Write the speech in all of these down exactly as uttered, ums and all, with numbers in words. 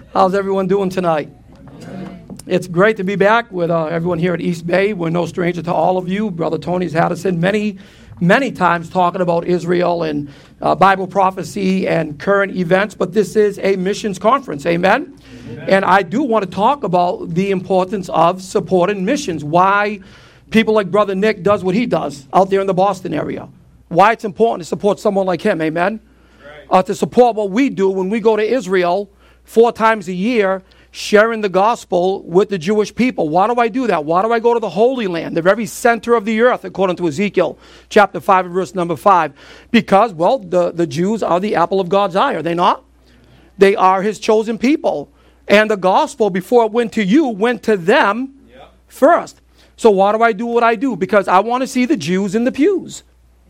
How's everyone doing tonight? It's great to be back with uh, everyone here at East Bay. We're no stranger to all of you. Brother Tony's had us in many, many times talking about Israel and uh, Bible prophecy and current events, but this is a missions conference, amen? Amen? And I do want to talk about the importance of supporting missions, why people like Brother Nick does what he does out there in the Boston area, why it's important to support someone like him, amen? Right. Uh, to support what we do when we go to Israel four times a year, sharing the gospel with the Jewish people. Why do I do that? Why do I go to the Holy Land, the very center of the earth, according to Ezekiel chapter five and verse number five? Because, well, the, the Jews are the apple of God's eye, are they not? They are his chosen people. And the gospel, before it went to you, went to them yep. first. So why do I do what I do? Because I want to see the Jews in the pews.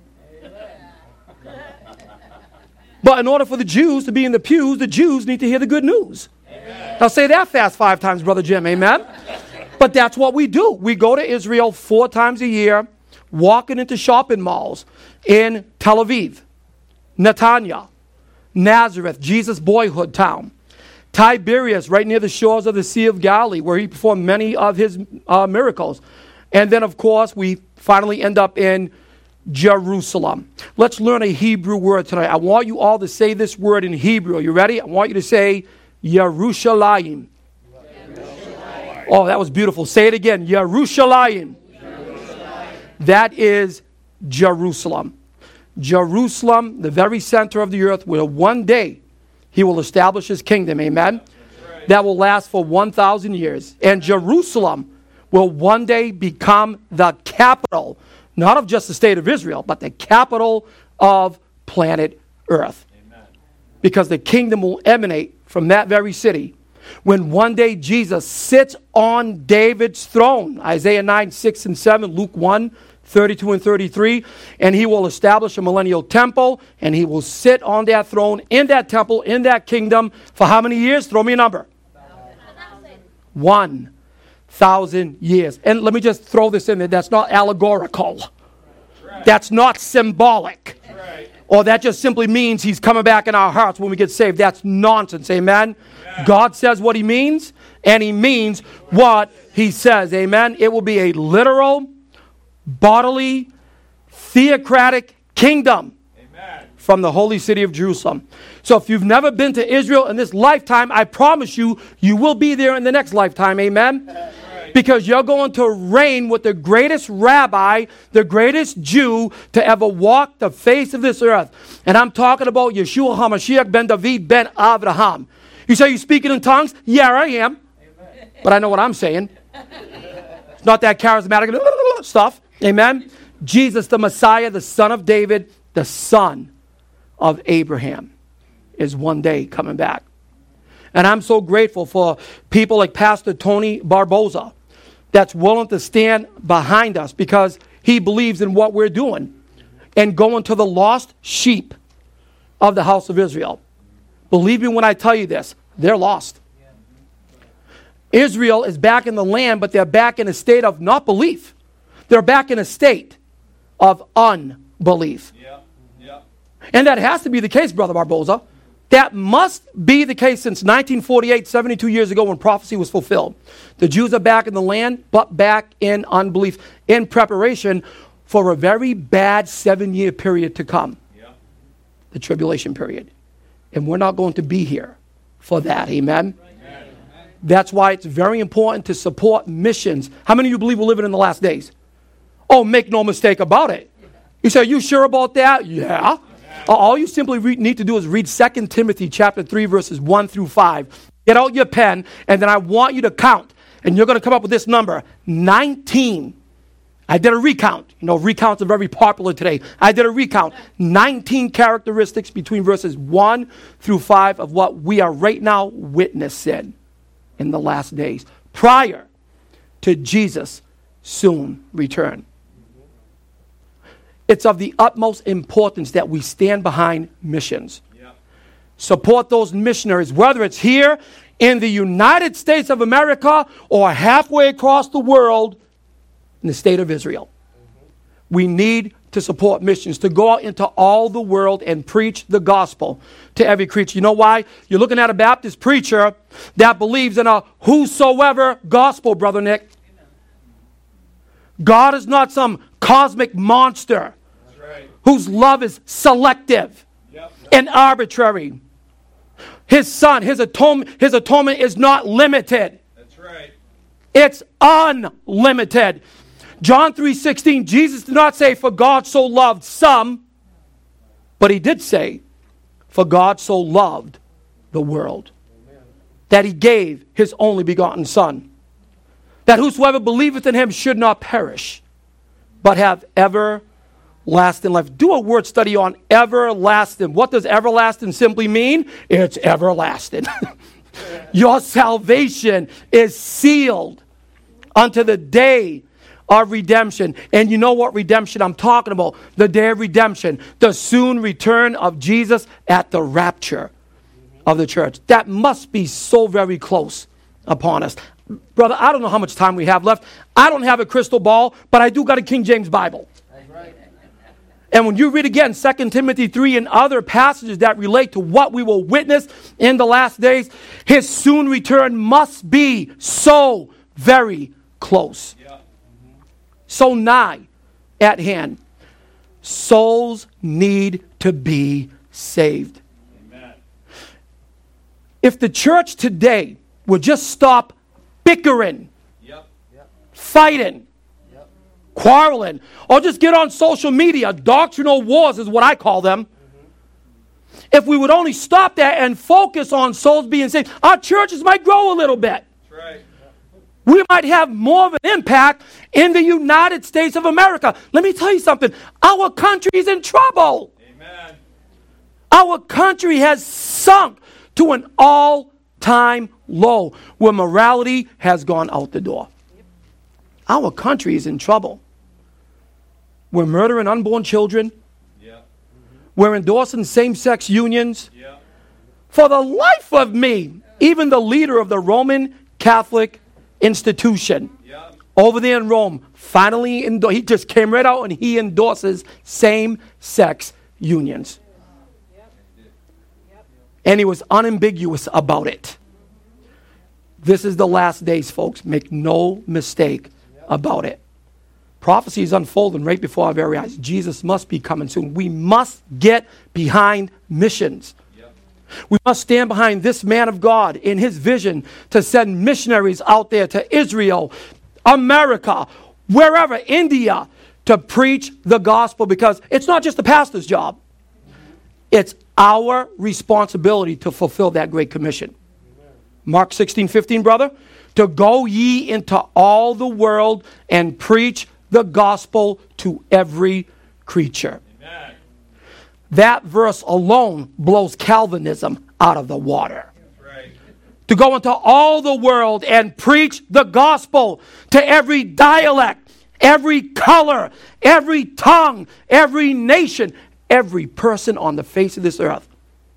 But in order for the Jews to be in the pews, the Jews need to hear the good news. Amen. Now say that fast five times, Brother Jim. Amen? But that's what we do. We go to Israel four times a year, walking into shopping malls in Tel Aviv, Netanya, Nazareth, Jesus' boyhood town, Tiberias, right near the shores of the Sea of Galilee, where he performed many of his uh, miracles. And then, of course, we finally end up in Jerusalem. Let's learn a Hebrew word tonight. I want you all to say this word in Hebrew. Are you ready? I want you to say Yerushalayim. Yerushalayim. Oh, that was beautiful. Say it again. Yerushalayim. Yerushalayim. That is Jerusalem. Jerusalem, the very center of the earth, where one day he will establish his kingdom. Amen? Right. That will last for one thousand years. And Jerusalem will one day become the capital, not of just the state of Israel, but the capital of planet Earth. Amen. Because the kingdom will emanate from that very city when one day Jesus sits on David's throne. Isaiah nine, six and seven, Luke one, thirty-two and thirty-three. And he will establish a millennial temple, and he will sit on that throne, in that temple, in that kingdom, for how many years? Throw me a number. One. Thousand years. And let me just throw this in there. That's not allegorical. Right. That's not symbolic. Right. Or that just simply means he's coming back in our hearts when we get saved. That's nonsense. Amen? Yeah. God says what he means, and he means what he says. Amen? It will be a literal, bodily, theocratic kingdom. Amen. From the holy city of Jerusalem. So if you've never been to Israel in this lifetime, I promise you, you will be there in the next lifetime. Amen? Right. Because you're going to reign with the greatest rabbi, the greatest Jew to ever walk the face of this earth. And I'm talking about Yeshua HaMashiach ben David ben Avraham. You say you're speaking in tongues? Yeah, I am. Amen. But I know what I'm saying. It's not that charismatic stuff. Amen? Jesus, the Messiah, the son of David, the son of Abraham, is one day coming back. And I'm so grateful for people like Pastor Tony Barboza that's willing to stand behind us because he believes in what we're doing and going to the lost sheep of the house of Israel. Believe me when I tell you this, they're lost. Israel is back in the land, but they're back in a state of not belief. They're back in a state of unbelief. Yeah. Yeah. And that has to be the case, Brother Barboza. That must be the case since nineteen forty-eight, seventy-two years ago when prophecy was fulfilled. The Jews are back in the land, but back in unbelief, in preparation for a very bad seven-year period to come. Yeah. The tribulation period. And we're not going to be here for that. Amen? Amen? That's why it's very important to support missions. How many of you believe we're living in the last days? Oh, make no mistake about it. You say, are you sure about that? Yeah. All you simply re- need to do is read Second Timothy chapter three, verses one through five. Get out your pen, and then I want you to count. And you're going to come up with this number, nineteen. I did a recount. You know, recounts are very popular today. I did a recount. nineteen characteristics between verses one through five of what we are right now witnessing in the last days, prior to Jesus' soon return. It's of the utmost importance that we stand behind missions. Yeah. Support those missionaries, whether it's here in the United States of America or halfway across the world in the state of Israel. Mm-hmm. We need to support missions, to go out into all the world and preach the gospel to every creature. You know why? You're looking at a Baptist preacher that believes in a whosoever gospel, Brother Nick. God is not some cosmic monster right. whose love is selective yep. and arbitrary. His son, his atonement, his atonement is not limited. That's right. It's unlimited. John three sixteen, Jesus did not say, for God so loved some, but he did say, for God so loved the world, Amen. That he gave his only begotten Son, that whosoever believeth in him should not perish, but have everlasting life. Do a word study on everlasting. What does everlasting simply mean? It's everlasting. Your salvation is sealed unto the day of redemption. And you know what redemption I'm talking about? The day of redemption. The soon return of Jesus at the rapture of the church. That must be so very close upon us. Brother, I don't know how much time we have left. I don't have a crystal ball, but I do got a King James Bible. And when you read again Second Timothy three and other passages that relate to what we will witness in the last days, his soon return must be so very close. Yeah. So nigh at hand. Souls need to be saved. Amen. If the church today would just stop bickering, yep. Yep. fighting, yep. quarreling, or just get on social media, doctrinal wars is what I call them. Mm-hmm. If we would only stop that and focus on souls being saved, our churches might grow a little bit. That's right. We might have more of an impact in the United States of America. Let me tell you something. Our country is in trouble. Amen. Our country has sunk to an all-time low where morality has gone out the door. Our country is in trouble. We're murdering unborn children. Yeah. Mm-hmm. We're endorsing same-sex unions. Yeah. For the life of me, even the leader of the Roman Catholic institution yeah. over there in Rome finally endo- he just came right out and he endorses same-sex unions. Yep. Yep. And he was unambiguous about it. This is the last days, folks. Make no mistake yep. about it. Prophecy is unfolding right before our very eyes. Jesus must be coming soon. We must get behind missions. We must stand behind this man of God in his vision to send missionaries out there to Israel, America, wherever, India, to preach the gospel, because it's not just the pastor's job. It's our responsibility to fulfill that great commission. Mark sixteen fifteen, brother, to go ye into all the world and preach the gospel to every creature. Amen. That verse alone blows Calvinism out of the water. Right. To go into all the world and preach the gospel to every dialect, every color, every tongue, every nation, every person on the face of this earth.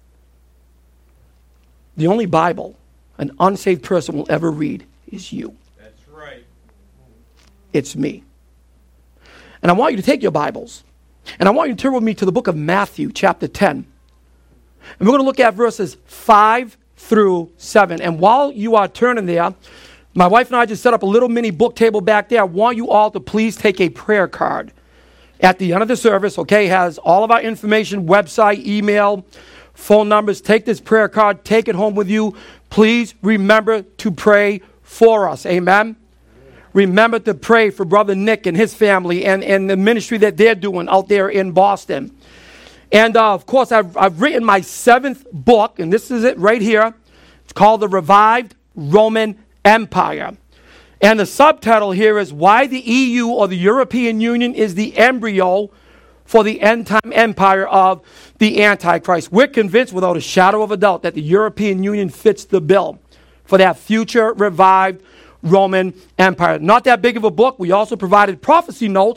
The only Bible an unsaved person will ever read is you. That's right. It's me. And I want you to take your Bibles, and I want you to turn with me to the book of Matthew, chapter ten. And we're going to look at verses five through seven. And while you are turning there, my wife and I just set up a little mini book table back there. I want you all to please take a prayer card. At the end of the service, okay, has all of our information, website, email, phone numbers. Take this prayer card, take it home with you. Please remember to pray for us. Amen. Remember to pray for Brother Nick and his family and, and the ministry that they're doing out there in Boston. And, uh, of course, I've, I've written my seventh book, and this is it right here. It's called The Revived Roman Empire. And the subtitle here is Why the E U or the European Union is the embryo for the end-time empire of the Antichrist. We're convinced without a shadow of a doubt that the European Union fits the bill for that future revived Roman Empire. Not that big of a book. We also provided prophecy notes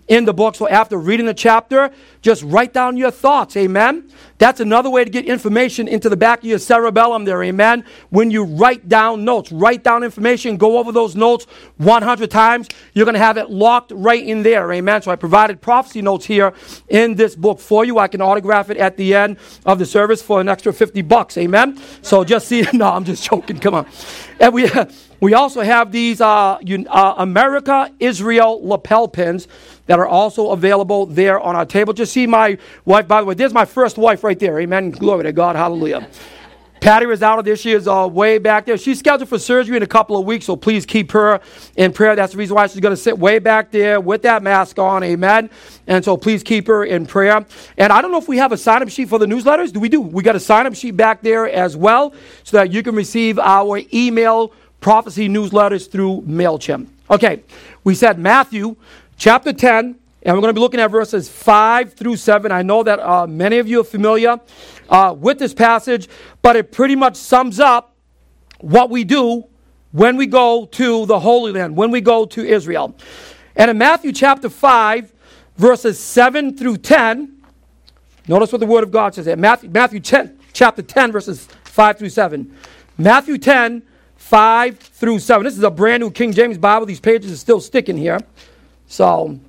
in the book. So after reading the chapter, just write down your thoughts. Amen. That's another way to get information into the back of your cerebellum there. Amen. When you write down notes, write down information, go over those notes one hundred times. You're going to have it locked right in there. Amen. So I provided prophecy notes here in this book for you. I can autograph it at the end of the service for an extra fifty bucks. Amen. So just see. No, I'm just joking. Come on. And we, we also have these uh, uh, America Israel lapel pins that are also available there on our table. Just see my wife, by the way. There's my first wife right there. Amen. Glory to God. Hallelujah. Patty is out of there. She is uh, way back there. She's scheduled for surgery in a couple of weeks, so please keep her in prayer. That's the reason why she's going to sit way back there with that mask on. Amen. And so please keep her in prayer. And I don't know if we have a sign-up sheet for the newsletters. Do we do? We got a sign-up sheet back there as well so that you can receive our email prophecy newsletters through MailChimp. Okay, we said Matthew chapter ten, and we're going to be looking at verses five through seven. I know that uh, many of you are familiar uh, with this passage, but it pretty much sums up what we do when we go to the Holy Land, when we go to Israel. And in Matthew chapter five, verses seven through ten, notice what the Word of God says there. Matthew, Matthew ten, chapter ten, verses five through seven. Matthew ten, five through seven. This is a brand new King James Bible. These pages are still sticking here. So,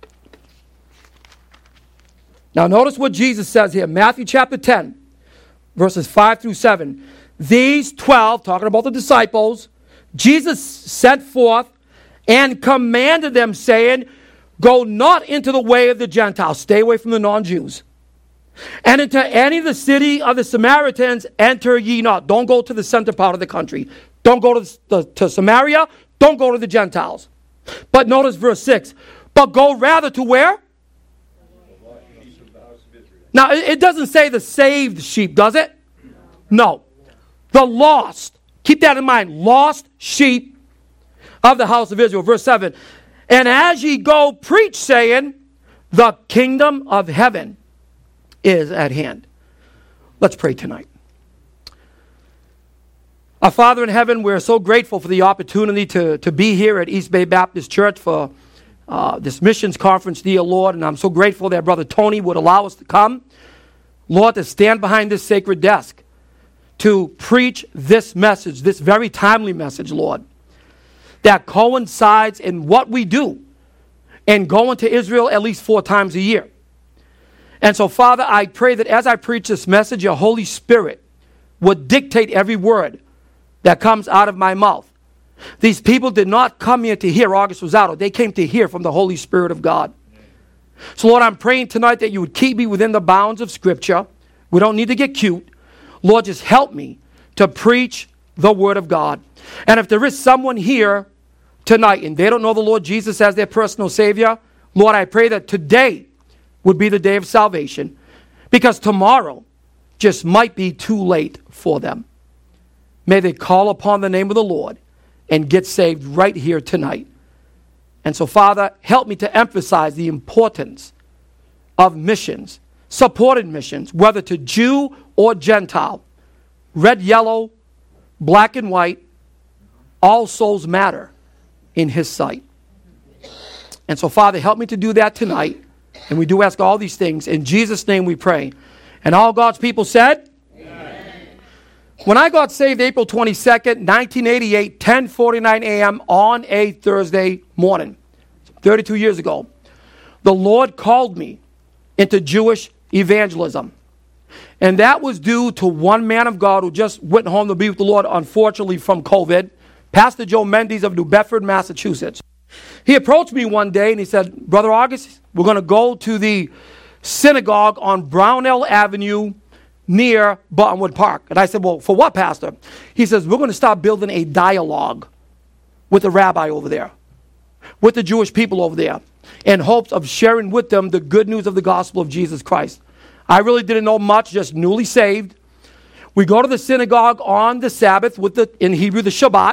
now notice what Jesus says here. Matthew chapter ten, verses five through seven. These twelve, talking about the disciples, Jesus sent forth and commanded them, saying, go not into the way of the Gentiles. Stay away from the non-Jews. And into any of the city of the Samaritans enter ye not. Don't go to the center part of the country. Don't go to, the, to Samaria. Don't go to the Gentiles. But notice verse six. But go rather to where? Now, it doesn't say the saved sheep, does it? No. The lost. Keep that in mind. Lost sheep of the house of Israel. Verse seven. And as ye go, preach, saying, the kingdom of heaven is at hand. Let's pray tonight. Our Father in heaven, we're so grateful for the opportunity to, to be here at East Bay Baptist Church for uh, this missions conference, dear Lord. And I'm so grateful that Brother Tony would allow us to come, Lord, to stand behind this sacred desk, to preach this message, this very timely message, Lord, that coincides in what we do and going to Israel at least four times a year. And so, Father, I pray that as I preach this message, your Holy Spirit would dictate every word that comes out of my mouth. These people did not come here to hear August Rosado. They came to hear from the Holy Spirit of God. So, Lord, I'm praying tonight that you would keep me within the bounds of Scripture. We don't need to get cute. Lord, just help me to preach the Word of God. And if there is someone here tonight and they don't know the Lord Jesus as their personal Savior, Lord, I pray that today would be the day of salvation, because tomorrow just might be too late for them. May they call upon the name of the Lord and get saved right here tonight. And so, Father, help me to emphasize the importance of missions, supported missions, whether to Jew or Gentile, red, yellow, black and white, all souls matter in His sight. And so, Father, help me to do that tonight. And we do ask all these things. In Jesus' name we pray. And all God's people said? Amen. When I got saved April twenty-second, nineteen eighty-eight, ten forty-nine a.m. on a Thursday morning, thirty-two years ago, the Lord called me into Jewish evangelism. And that was due to one man of God who just went home to be with the Lord, unfortunately, from COVID, Pastor Joe Mendes of New Bedford, Massachusetts. He approached me one day and he said, Brother August, we're going to go to the synagogue on Brownell Avenue near Buttonwood Park. And I said, well, for what, Pastor? He says, we're going to start building a dialogue with the rabbi over there, with the Jewish people over there, in hopes of sharing with them the good news of the gospel of Jesus Christ. I really didn't know much, just newly saved. We go to the synagogue on the Sabbath, with the in Hebrew, the Shabbat.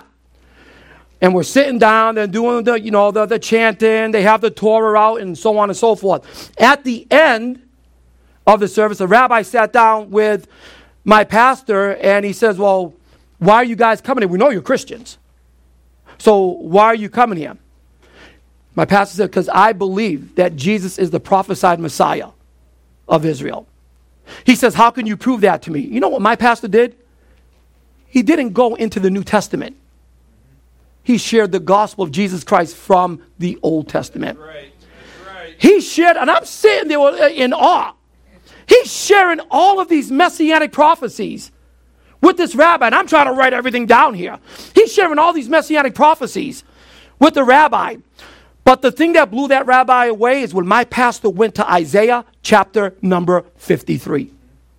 And we're sitting down and doing the, you know, the, the chanting. They have the Torah out and so on and so forth. At the end of the service, the rabbi sat down with my pastor and he says, well, why are you guys coming here? We know you're Christians. So why are you coming here? My pastor said, because I believe that Jesus is the prophesied Messiah of Israel. He says, how can you prove that to me? You know what my pastor did? He didn't go into the New Testament. He shared the gospel of Jesus Christ from the Old Testament. That's right. That's right. He shared, and I'm sitting there in awe. He's sharing all of these messianic prophecies with this rabbi, and I'm trying to write everything down here. He's sharing all these messianic prophecies with the rabbi. But the thing that blew that rabbi away is when my pastor went to Isaiah chapter number fifty-three.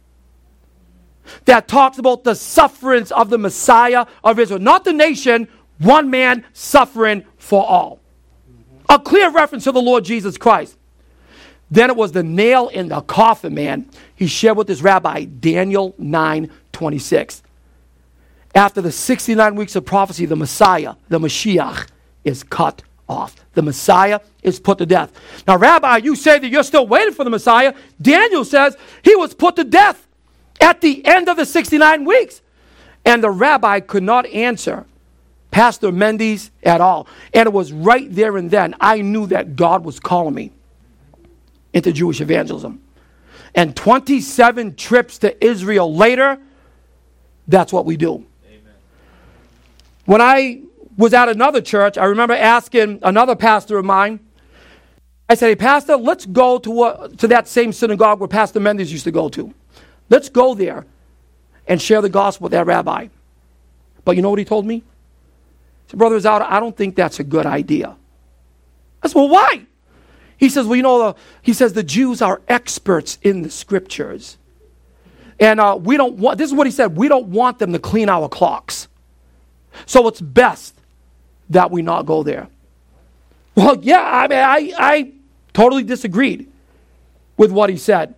That talks about the sufferings of the Messiah of Israel. Not the nation, one man suffering for all. A clear reference to the Lord Jesus Christ. Then it was the nail in the coffin, man. He shared with his rabbi, Daniel nine twenty-six. After the sixty-nine weeks of prophecy, the Messiah, the Mashiach, is cut off. The Messiah is put to death. Now, Rabbi, you say that you're still waiting for the Messiah. Daniel says he was put to death at the end of the sixty-nine weeks. And the rabbi could not answer Pastor Mendes at all. And it was right there and then I knew that God was calling me into Jewish evangelism. And twenty-seven trips to Israel later, that's what we do. Amen. When I was at another church, I remember asking another pastor of mine, I said, hey, Pastor, let's go to, uh, to that same synagogue where Pastor Mendes used to go to. Let's go there and share the gospel with that rabbi. But you know what he told me? He said, Brother Rizaldo, I don't think that's a good idea. I said, well, why? He says, well, you know, uh, he says the Jews are experts in the scriptures. And uh, we don't want, this is what he said, we don't want them to clean our clocks. So it's best that we not go there. Well, yeah, I mean, I, I totally disagreed with what he said.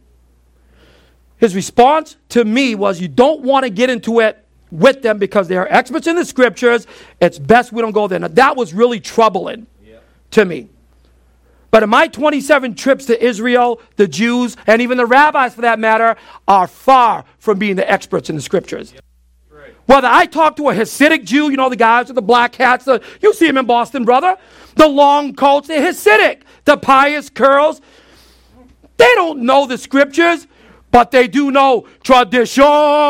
His response to me was, you don't want to get into it with them because they are experts in the scriptures. It's best we don't go there. Now, that was really troubling yeah. to me. But in my twenty-seven trips to Israel, the Jews, and even the rabbis for that matter, are far from being the experts in the scriptures. Yeah. Whether I talk to a Hasidic Jew, you know, the guys with the black hats, the, you see them in Boston, brother, the long coats, they're Hasidic, the pious curls. They don't know the scriptures, but they do know tradition,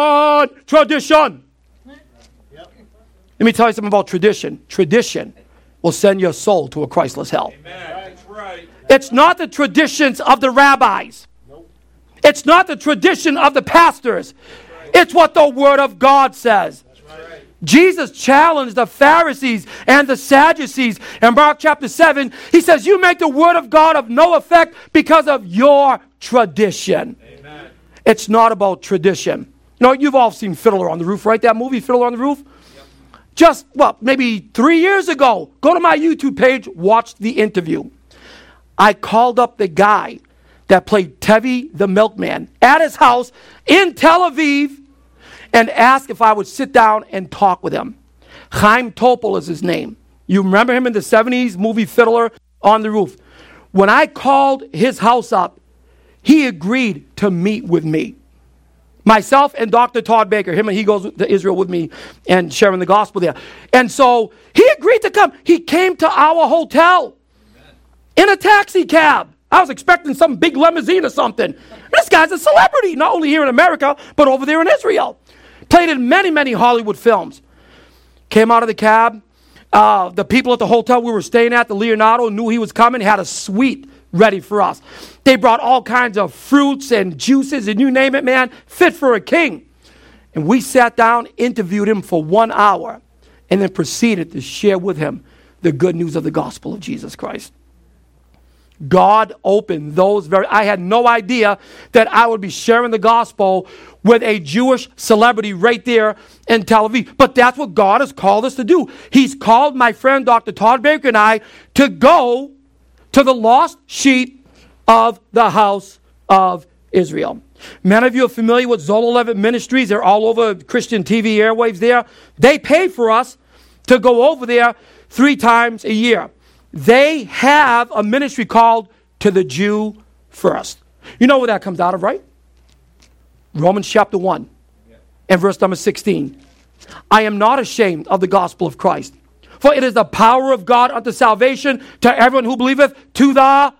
tradition. Yep. Let me tell you something about tradition. Tradition will send your soul to a Christless hell. Amen. That's right. It's not the traditions of the rabbis. Nope. It's not the tradition of the pastors. It's what the Word of God says. Right. Jesus challenged the Pharisees and the Sadducees. In Mark chapter seven, he says, you make the Word of God of no effect because of your tradition. Amen. It's not about tradition. You know, you've all seen Fiddler on the Roof, right? That movie, Fiddler on the Roof? Yep. Just, well, maybe three years ago, go to my YouTube page, watch the interview. I called up the guy that played Tevi the milkman at his house in Tel Aviv and asked if I would sit down and talk with him. Chaim Topol is his name. You remember him in the seventies, movie Fiddler on the Roof. When I called his house up, he agreed to meet with me. Myself and Doctor Todd Baker, him and he goes to Israel with me and sharing the gospel there. And so he agreed to come. He came to our hotel in a taxi cab. I was expecting some big limousine or something. This guy's a celebrity, not only here in America, but over there in Israel. Played in many, many Hollywood films. Came out of the cab. Uh, the people at the hotel we were staying at, the Leonardo, knew he was coming, had a suite ready for us. They brought all kinds of fruits and juices and you name it, man, fit for a king. And we sat down, interviewed him for one hour, and then proceeded to share with him the good news of the gospel of Jesus Christ. God opened those very, I had no idea that I would be sharing the gospel with a Jewish celebrity right there in Tel Aviv. But that's what God has called us to do. He's called my friend Doctor Todd Baker and I to go to the lost sheep of the house of Israel. Many of you are familiar with Zola Levitt Ministries. They're all over Christian T V airwaves there. They pay for us to go over there three times a year. They have a ministry called To the Jew First. You know where that comes out of, right? Romans chapter one and verse number sixteen. I am not ashamed of the gospel of Christ, For it is the power of God unto salvation to everyone who believeth, to the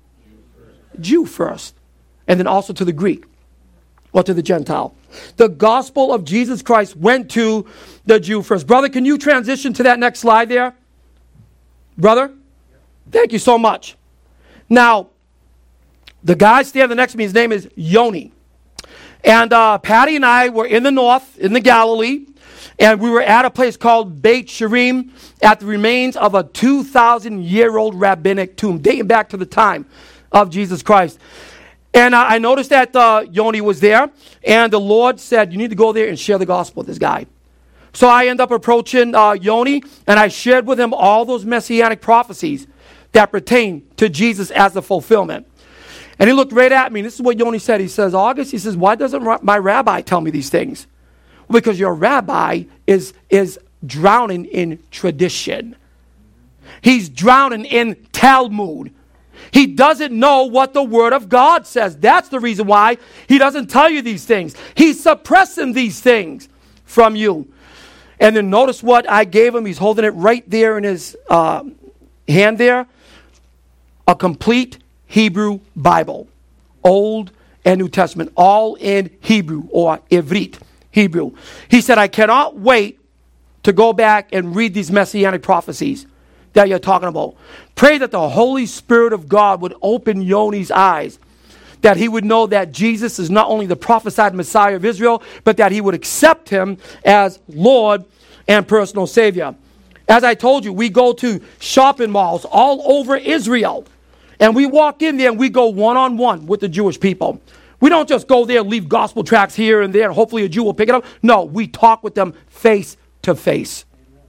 Jew first, and then also to the Greek, or to the Gentile. The gospel of Jesus Christ went to the Jew first. Brother, can you transition to that next slide there? Brother? Thank you so much. Now, the guy standing next to me, his name is Yoni. And uh, Patty and I were in the north, in the Galilee, and we were at a place called Beit Sherim at the remains of a two thousand year old rabbinic tomb, dating back to the time of Jesus Christ. And uh, I noticed that uh, Yoni was there, and the Lord said, you need to go there and share the gospel with this guy. So I end up approaching uh, Yoni, and I shared with him all those messianic prophecies that pertain to Jesus as the fulfillment. And he looked right at me, and this is what Yoni said. He says, August, he says, why doesn't my rabbi tell me these things? Well, because your rabbi is, is drowning in tradition. He's drowning in Talmud. He doesn't know what the Word of God says. That's the reason why he doesn't tell you these things. He's suppressing these things from you. And then notice what I gave him. He's holding it right there in his uh, hand there. A complete Hebrew Bible. Old and New Testament. All in Hebrew or Ivrit. Hebrew. He said, I cannot wait to go back and read these messianic prophecies that you're talking about. Pray that the Holy Spirit of God would open Yoni's eyes, that he would know that Jesus is not only the prophesied Messiah of Israel, but that he would accept him as Lord and personal Savior. As I told you, we go to shopping malls all over Israel, and we walk in there and we go one-on-one with the Jewish people. We don't just go there and leave gospel tracts here and there, and hopefully a Jew will pick it up. No, we talk with them face to face.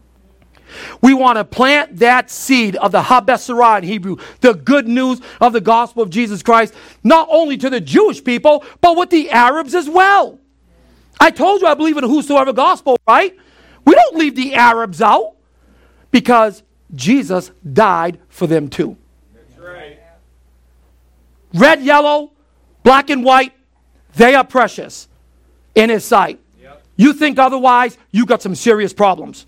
We want to plant that seed of the Habesarah in Hebrew, the good news of the gospel of Jesus Christ, not only to the Jewish people, but with the Arabs as well. I told you I believe in a whosoever gospel, right? We don't leave the Arabs out because Jesus died for them too. That's right. Red, yellow, black and white, they are precious in his sight. Yep. You think otherwise, you got some serious problems.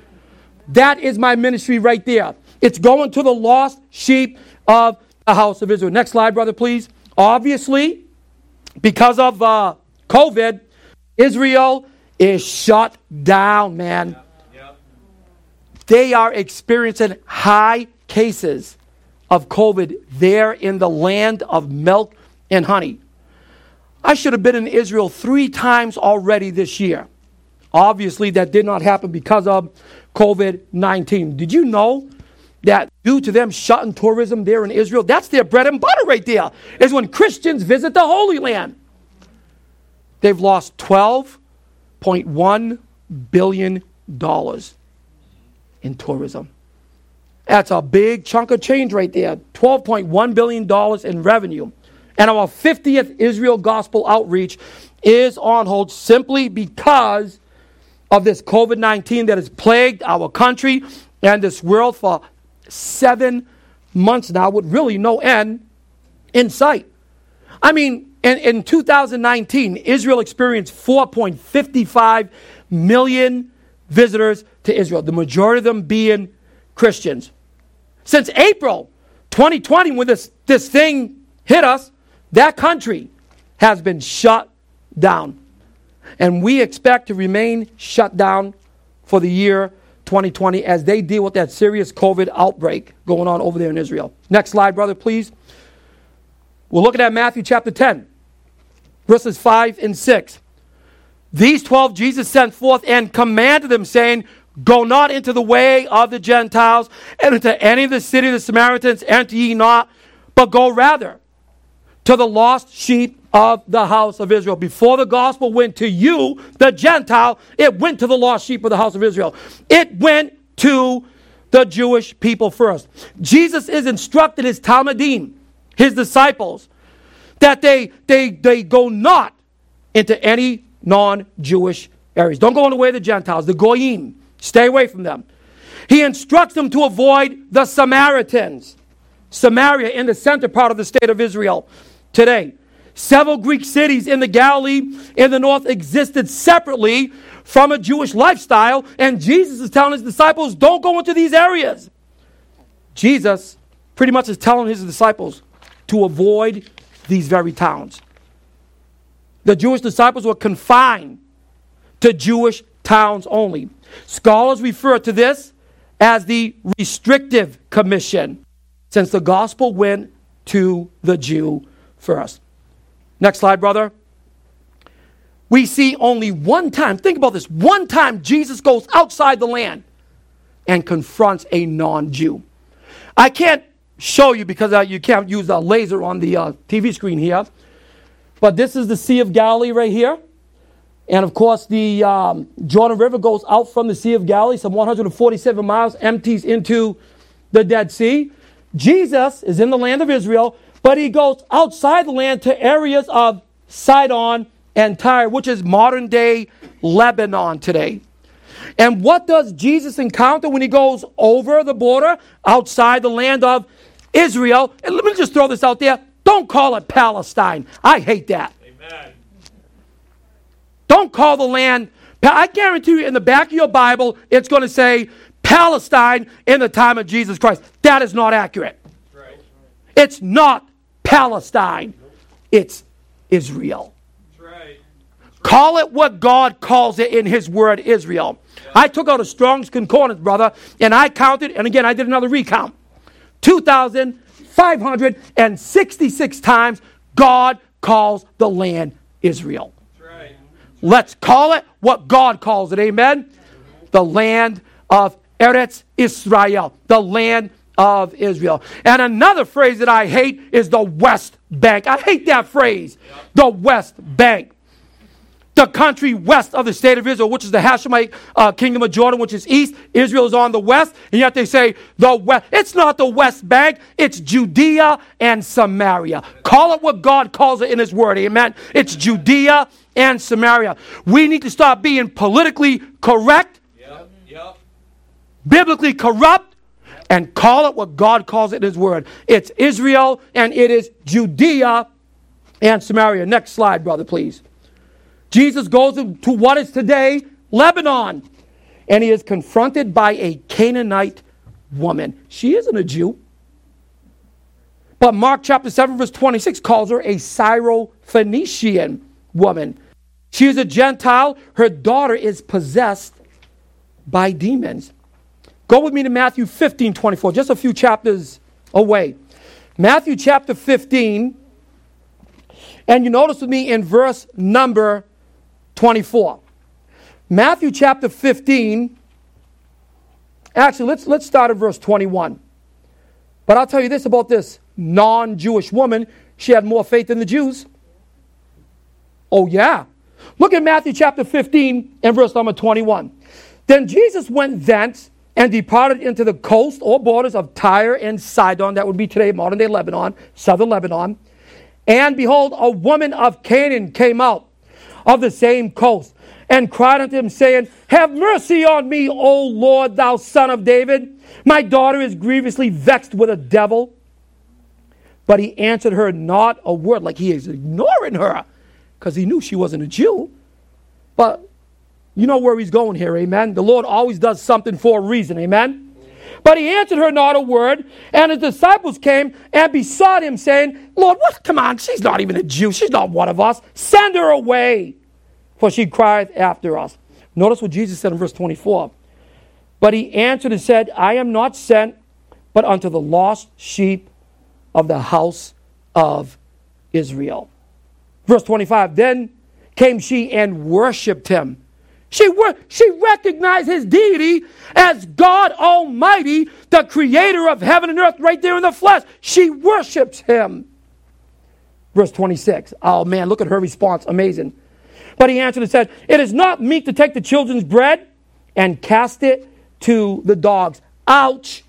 That is my ministry right there. It's going to the lost sheep of the house of Israel. Next slide, brother, please. Obviously, because of uh, COVID, Israel is shut down, man. Yeah. Yeah. They are experiencing high cases of COVID there in the land of milk and honey. I should have been in Israel three times already this year. Obviously, that did not happen because of COVID nineteen. Did you know that due to them shutting tourism there in Israel, that's their bread and butter right there, is when Christians visit the Holy Land. They've lost twelve point one billion dollars in tourism. That's a big chunk of change right there. twelve point one billion dollars in revenue. And our fiftieth Israel Gospel Outreach is on hold simply because of this COVID nineteen that has plagued our country and this world for seven months now with really no end in sight. I mean, in, in two thousand nineteen, Israel experienced four point five five million visitors to Israel, the majority of them being Christians. Since April twenty twenty, when this, this thing hit us, that country has been shut down. And we expect to remain shut down for the year twenty twenty as they deal with that serious COVID outbreak going on over there in Israel. Next slide, brother, please. We're looking at Matthew chapter ten, verses five and six. These twelve Jesus sent forth and commanded them, saying, go not into the way of the Gentiles, and into any of the city of the Samaritans enter ye not, but go rather to the lost sheep of the house of Israel. Before the gospel went to you, the Gentile, it went to the lost sheep of the house of Israel. It went to the Jewish people first. Jesus is instructing his Talmudim, his disciples, that they, they, they go not into any non-Jewish areas. Don't go in the way of the Gentiles, the Goyim. Stay away from them. He instructs them to avoid the Samaritans. Samaria in the center part of the state of Israel today. Several Greek cities in the Galilee in the north existed separately from a Jewish lifestyle, and Jesus is telling his disciples, don't go into these areas. Jesus pretty much is telling his disciples to avoid these very towns. The Jewish disciples were confined to Jewish towns only. Scholars refer to this as the restrictive commission, since the gospel went to the Jew first. Next slide, brother. We see only one time, think about this, one time Jesus goes outside the land and confronts a non-Jew. I can't show you because uh, you can't use a laser on the uh, T V screen here, but this is the Sea of Galilee right here. And of course, the um, Jordan River goes out from the Sea of Galilee, some one hundred forty-seven miles, empties into the Dead Sea. Jesus is in the land of Israel, but he goes outside the land to areas of Sidon and Tyre, which is modern day Lebanon today. And what does Jesus encounter when he goes over the border outside the land of Israel? And let me just throw this out there. Don't call it Palestine. I hate that. Amen. Don't call the land, I guarantee you in the back of your Bible, it's going to say Palestine in the time of Jesus Christ. That is not accurate. Right. It's not Palestine. It's Israel. That's right. That's right. Call it what God calls it in his word, Israel. Yeah. I took out a Strong's Concordance, brother, and I counted, and again, I did another recount. two thousand five hundred sixty-six times God calls the land Israel. Let's call it what God calls it. Amen? The land of Eretz Israel. The land of Israel. And another phrase that I hate is the West Bank. I hate that phrase. The West Bank. The country west of the state of Israel, which is the Hashemite uh, kingdom of Jordan, which is east. Israel is on the west. And yet they say the west. It's not the West Bank. It's Judea and Samaria. Call it what God calls it in his word. Amen? It's Judea and Samaria. We need to stop being politically correct, yep, yep. biblically corrupt, and call it what God calls it in his word. It's Israel and it is Judea and Samaria. Next slide, brother, please. Jesus goes to what is today Lebanon, and he is confronted by a Canaanite woman. She isn't a Jew, but Mark chapter seven verse twenty-six calls her a Syrophoenician woman. She is a Gentile. Her daughter is possessed by demons. Go with me to Matthew fifteen twenty-four, just a few chapters away. Matthew chapter fifteen, and you notice with me in verse number twenty-four. Matthew chapter fifteen, actually let's, let's start at verse twenty-one. But I'll tell you this about this non-Jewish woman. She had more faith than the Jews. Oh, yeah. Look at Matthew chapter fifteen and verse number twenty-one. Then Jesus went thence and departed into the coast or borders of Tyre and Sidon, that would be today modern day Lebanon, southern Lebanon. And behold, a woman of Canaan came out of the same coast and cried unto him, saying, Have mercy on me, O Lord, thou son of David. My daughter is grievously vexed with a devil. But he answered her not a word, like he is ignoring her, because he knew she wasn't a Jew. But you know where he's going here, amen? The Lord always does something for a reason, amen? But he answered her not a word, and his disciples came and besought him, saying, Lord, what? Come on, she's not even a Jew. She's not one of us. Send her away, for she crieth after us. Notice what Jesus said in verse twenty-four. But he answered and said, I am not sent, but unto the lost sheep of the house of Israel. Verse twenty-five, then came she and worshipped him. She, she recognized his deity as God Almighty, the creator of heaven and earth, right there in the flesh. She worships him. Verse twenty-six. Oh man, look at her response. Amazing. But he answered and said, It is not meet to take the children's bread and cast it to the dogs. Ouch.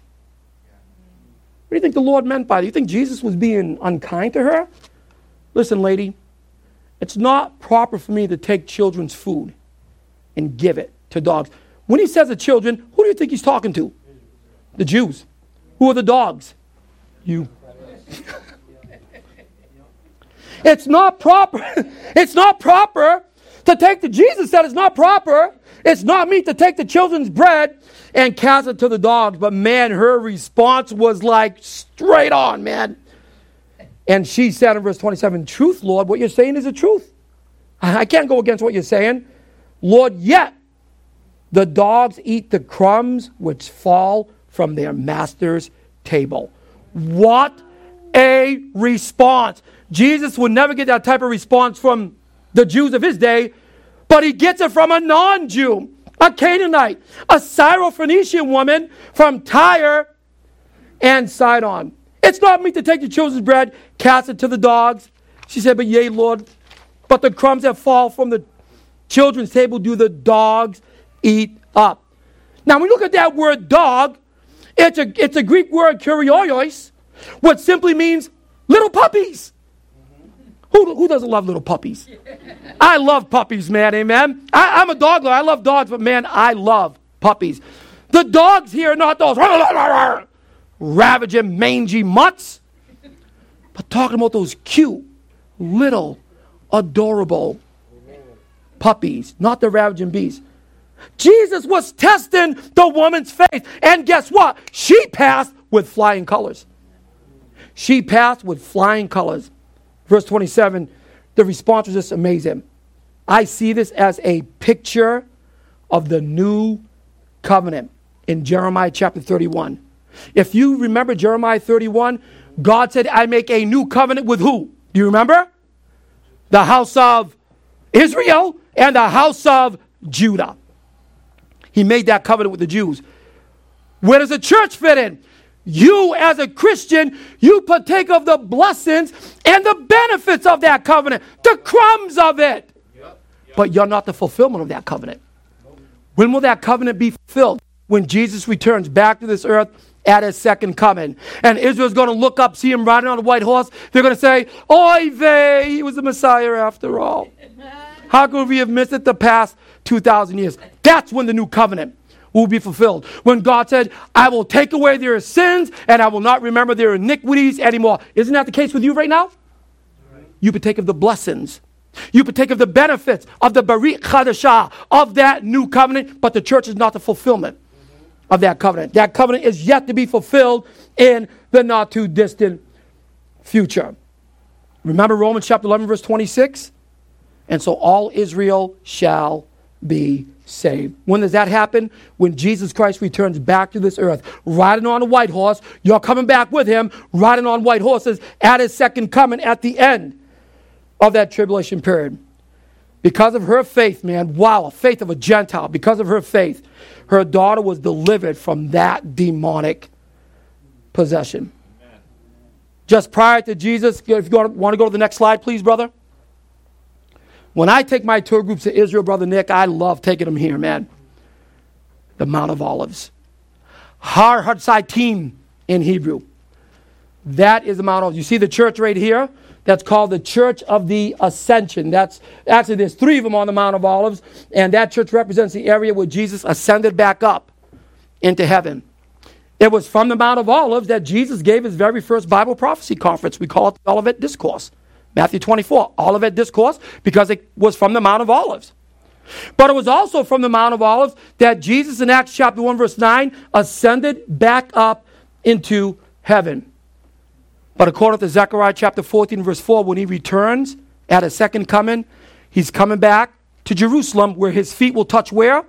What do you think the Lord meant by that? You think Jesus was being unkind to her? Listen, lady, it's not proper for me to take children's food and give it to dogs. When he says the children, who do you think he's talking to? The Jews. Who are the dogs? You. It's not proper. It's not proper To take the, Jesus said it's not proper. It's not meet to take the children's bread and cast it to the dogs. But man, her response was like straight on, man. And she said in verse twenty-seven, truth, Lord, what you're saying is the truth. I can't go against what you're saying. Lord, yet the dogs eat the crumbs which fall from their master's table. What a response. Jesus would never get that type of response from the Jews of his day, but he gets it from a non-Jew, a Canaanite, a Syrophoenician woman from Tyre and Sidon. It's not meet to take the children's bread, cast it to the dogs. She said, but yea, Lord, but the crumbs that fall from the children's table do the dogs eat up. Now, when we look at that word dog, it's a, it's a Greek word, kurios, which simply means little puppies. Who, who doesn't love little puppies? I love puppies, man, amen? I, I'm a dog lover. I love dogs, but man, I love puppies. The dogs here are not those ravaging, mangy mutts, but talking about those cute, little, adorable puppies, not the ravaging beasts. Jesus was testing the woman's faith, and guess what? She passed with flying colors. She passed with flying colors. Verse twenty-seven, the response was just amazing. I see this as a picture of the new covenant in Jeremiah chapter thirty-one. If you remember Jeremiah thirty-one, God said, I make a new covenant with who? Do you remember? The house of Israel and the house of Judah. He made that covenant with the Jews. Where does the church fit in? You as a Christian, you partake of the blessings and the benefits of that covenant, the crumbs of it. Yep, yep. But you're not the fulfillment of that covenant. When will that covenant be fulfilled? When Jesus returns back to this earth at his second coming. And Israel's going to look up, see him riding on a white horse. They're going to say, oy vey, he was the Messiah after all. How could we have missed it the past two thousand years? That's when the new covenant will be fulfilled. When God said, I will take away their sins and I will not remember their iniquities anymore. Isn't that the case with you right now? Right. You partake of the blessings. You partake of the benefits of the Barit Chadashah, of that new covenant, but the church is not the fulfillment of that covenant. That covenant is yet to be fulfilled in the not too distant future. Remember Romans chapter eleven, verse twenty-six? And so all Israel shall be saved. When does that happen? When Jesus Christ returns back to this earth, riding on a white horse. You're coming back with him, riding on white horses at his second coming at the end of that tribulation period. Because of her faith, man, wow, a faith of a Gentile. Because of her faith, her daughter was delivered from that demonic possession. Amen. Just prior to Jesus, if you want to go to the next slide, please, brother. When I take my tour groups to Israel, Brother Nick, I love taking them here, man. The Mount of Olives. Har Hatzaitim in Hebrew. That is the Mount of Olives. You see the church right here? That's called the Church of the Ascension. That's actually, there's three of them on the Mount of Olives, and that church represents the area where Jesus ascended back up into heaven. It was from the Mount of Olives that Jesus gave his very first Bible prophecy conference. We call it the Olivet Discourse. Matthew twenty-four, Olivet Discourse, because it was from the Mount of Olives. But it was also from the Mount of Olives that Jesus in Acts chapter one, verse nine, ascended back up into heaven. But according to Zechariah chapter fourteen, verse four, when he returns at his second coming, he's coming back to Jerusalem where his feet will touch where?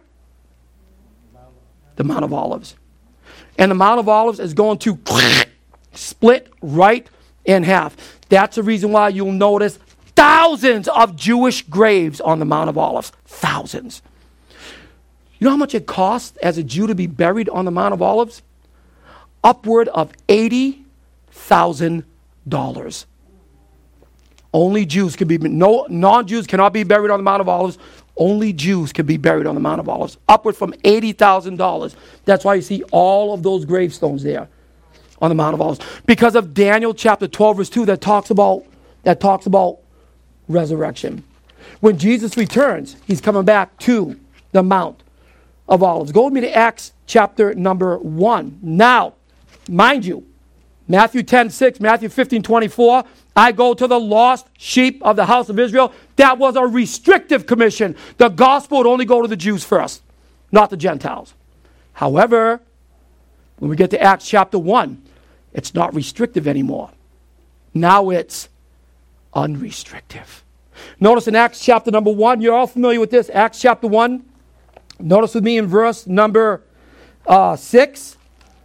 The Mount of Olives. And the Mount of Olives is going to split right in half. That's the reason why you'll notice thousands of Jewish graves on the Mount of Olives. Thousands. You know how much it costs as a Jew to be buried on the Mount of Olives? Upward of eighty thousand dollars. Only Jews can be, no non-Jews cannot be buried on the Mount of Olives. Only Jews can be buried on the Mount of Olives. Upward from eighty thousand dollars. That's why you see all of those gravestones there on the Mount of Olives. Because of Daniel chapter twelve, verse two, that talks about, that talks about resurrection. When Jesus returns, he's coming back to the Mount of Olives. Go with me to Acts chapter number one. Now, mind you, Matthew ten six, Matthew fifteen twenty-four, I go to the lost sheep of the house of Israel. That was a restrictive commission. The gospel would only go to the Jews first, not the Gentiles. However, when we get to Acts chapter one, it's not restrictive anymore. Now it's unrestrictive. Notice in Acts chapter number one, you're all familiar with this, Acts chapter one. Notice with me in verse number uh, six.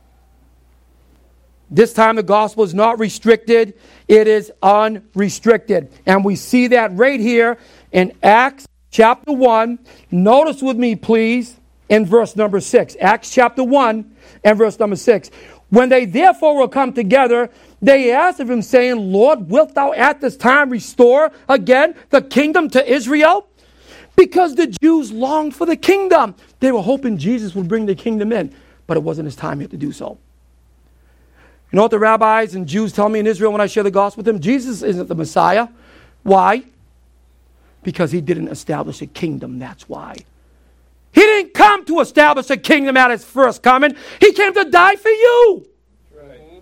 This time the gospel is not restricted, it is unrestricted. And we see that right here in Acts chapter one. Notice with me, please, in verse number six. Acts chapter one and verse number six. When they therefore were come together, they asked of him, saying, Lord, wilt thou at this time restore again the kingdom to Israel? Because the Jews longed for the kingdom. They were hoping Jesus would bring the kingdom in, but it wasn't his time yet to do so. You know what the rabbis and Jews tell me in Israel when I share the gospel with them? Jesus isn't the Messiah. Why? Because he didn't establish a kingdom, that's why. He didn't come to establish a kingdom at his first coming. He came to die for you. Right.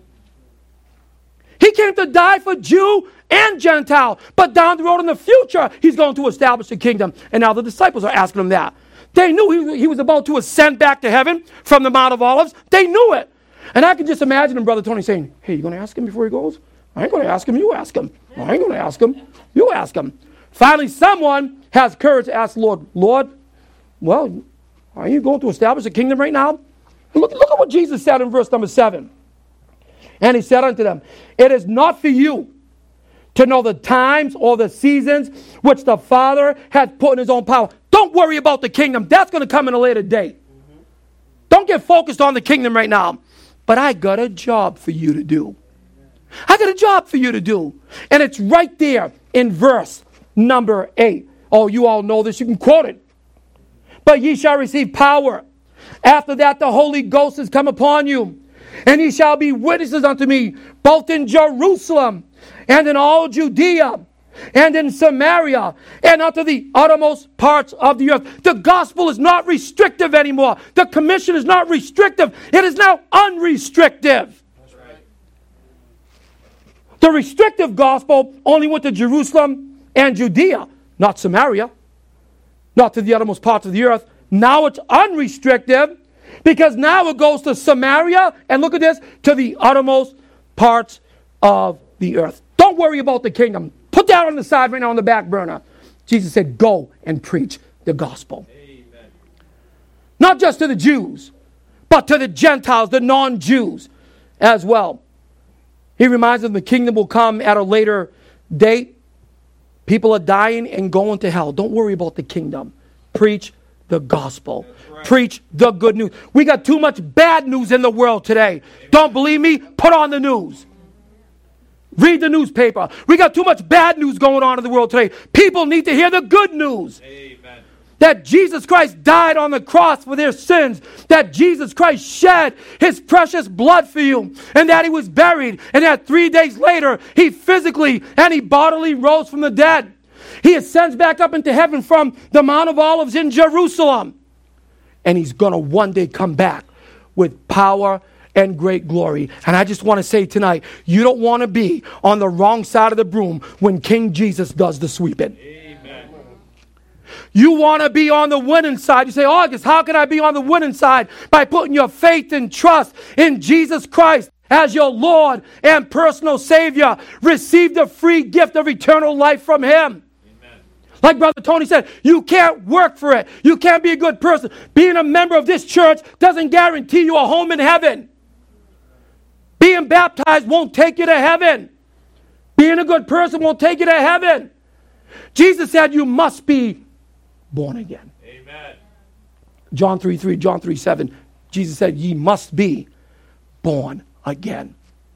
He came to die for Jew and Gentile. But down the road in the future, he's going to establish a kingdom. And now the disciples are asking him that. They knew he, he was about to ascend back to heaven from the Mount of Olives. They knew it. And I can just imagine him, Brother Tony, saying, hey, you going to ask him before he goes? I ain't going to ask him. You ask him. I ain't going to ask him. You ask him. Finally, someone has courage to ask the Lord, Lord, well, are you going to establish a kingdom right now? Look, look at what Jesus said in verse number seven. And he said unto them, it is not for you to know the times or the seasons which the Father hath put in his own power. Don't worry about the kingdom. That's going to come in a later date. Mm-hmm. Don't get focused on the kingdom right now. But I got a job for you to do. I got a job for you to do. And it's right there in verse number eight. Oh, you all know this. You can quote it. But ye shall receive power. After that, the Holy Ghost is come upon you. And ye shall be witnesses unto me, both in Jerusalem and in all Judea and in Samaria and unto the uttermost parts of the earth. The gospel is not restrictive anymore. The commission is not restrictive. It is now unrestrictive. That's right. The restrictive gospel only went to Jerusalem and Judea, not Samaria, not to the uttermost parts of the earth. Now it's unrestricted because now it goes to Samaria and look at this, to the uttermost parts of the earth. Don't worry about the kingdom. Put that on the side right now on the back burner. Jesus said, go and preach the gospel. Amen. Not just to the Jews, but to the Gentiles, the non-Jews as well. He reminds them the kingdom will come at a later date. People are dying and going to hell. Don't worry about the kingdom. Preach the gospel. Right. Preach the good news. We got too much bad news in the world today. Amen. Don't believe me? Put on the news. Read the newspaper. We got too much bad news going on in the world today. People need to hear the good news. Amen. That Jesus Christ died on the cross for their sins. That Jesus Christ shed his precious blood for you. And that he was buried. And that three days later, he physically and he bodily rose from the dead. He ascends back up into heaven from the Mount of Olives in Jerusalem. And he's going to one day come back with power and great glory. And I just want to say tonight, you don't want to be on the wrong side of the broom when King Jesus does the sweeping. Amen. You want to be on the winning side. You say, August, how can I be on the winning side? By putting your faith and trust in Jesus Christ as your Lord and personal Savior. Receive the free gift of eternal life from him. Amen. Like Brother Tony said, you can't work for it. You can't be a good person. Being a member of this church doesn't guarantee you a home in heaven. Being baptized won't take you to heaven. Being a good person won't take you to heaven. Jesus said you must be born again. Amen. John three three, John three seven. Jesus said ye must be born again.